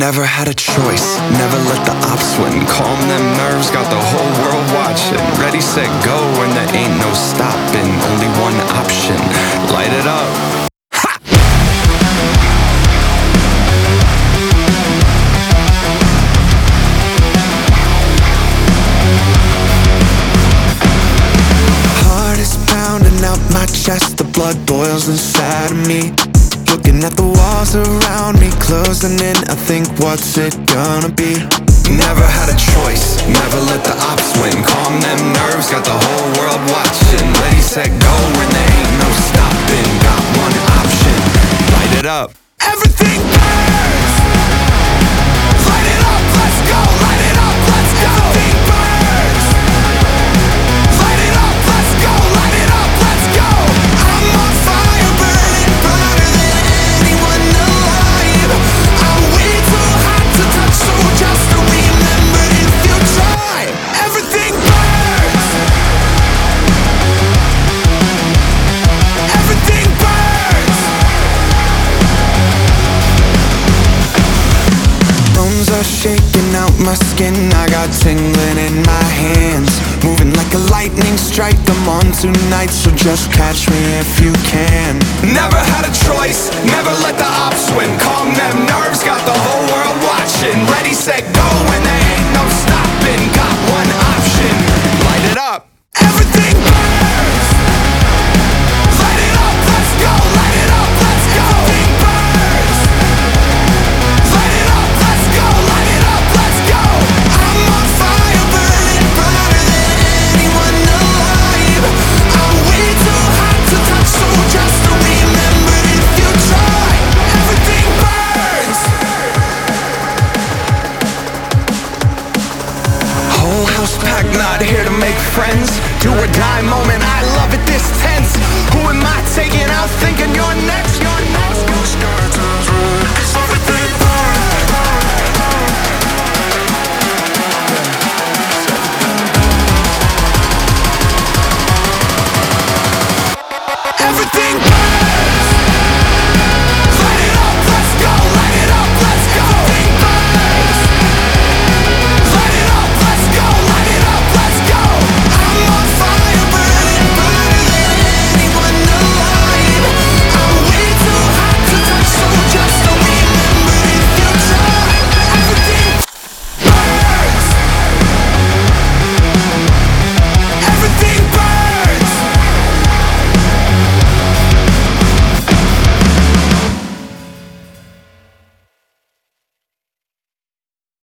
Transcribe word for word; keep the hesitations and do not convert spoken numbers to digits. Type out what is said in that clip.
Never had a choice, never let the ops win. Calm them nerves, got the whole world watching. Ready, set, go, and there ain't no stopping. Only one option, light it up. Heart is pounding out my chest, the blood boils inside of me. Looking at the walls around me, closing in, I think, what's it gonna be? Never had a choice, never let the ops win. Calm them nerves, got the whole world watching. Ready, set, go, and there ain't no stopping. Got one option, light it up. Everything burns! Light it up, let's go, light it up, let's go. Everything burns! Light it up, let's go, light it up, let's go. I'm on fire, burning brighter than anyone alive. I'm way too hot to touch, so just remember if you try. Everything burns. Everything burns. Bones are shaking out my skin, I got tingling in my hands. Moving like a lightning strike, I'm on tonight, so just catch me if you can. Never had a choice, never let the ops win. Calm them nerves, got the whole world watching. Ready, set, go, and there ain't no stopping. Got one option, light it up. Everything burns. Light it up, let's go, light it up, let's go. Everything burns. Light it up, let's go, light it up, let's go. I'm on fire, burning brighter than anyone alive. I'm way too hot to touch, so just remember if you try. Everything burns. Whole house packed, not here to make friends. Do or die moment, I love it this tense. Who am I taking out thinking you're next?